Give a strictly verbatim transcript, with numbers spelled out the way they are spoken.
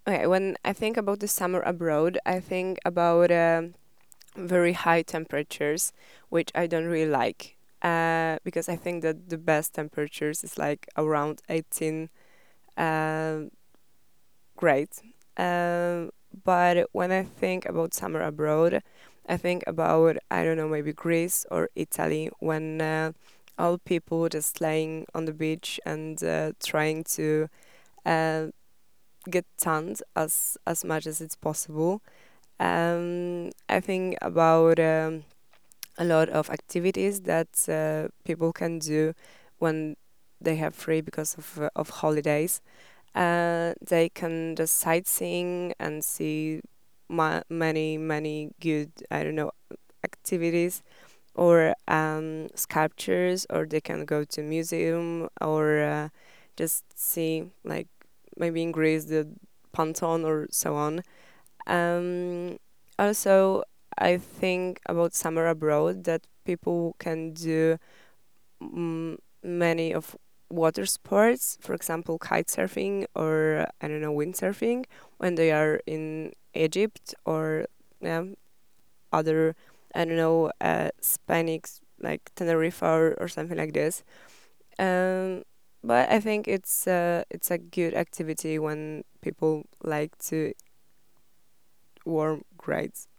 Okay, when I think about the summer abroad, I think about um, very high temperatures, which I don't really like. Uh, because I think that the best temperatures is like around eighteen uh, grades. Um, but when I think about summer abroad, I think about, I don't know, maybe Greece or Italy, when uh, all people just laying on the beach and uh, trying to uh, get tanned as as much as it's possible. Um, I think about um, a lot of activities that uh, people can do when they have free because of uh, of holidays. Uh, they can just sightseeing and see ma- many many good, I don't know, activities, or um, sculptures, or they can go to museum, or uh, just see, like, maybe in Greece the Pantheon or so on. Um, Also, I think about summer abroad that people can do mm, many of water sports, for example, kite surfing, or I don't know, windsurfing, when they are in Egypt, or yeah, other, I don't know, uh, Spanish, like Tenerife, or, or something like this. Um, but I think it's uh, it's a good activity when people like to warm grades.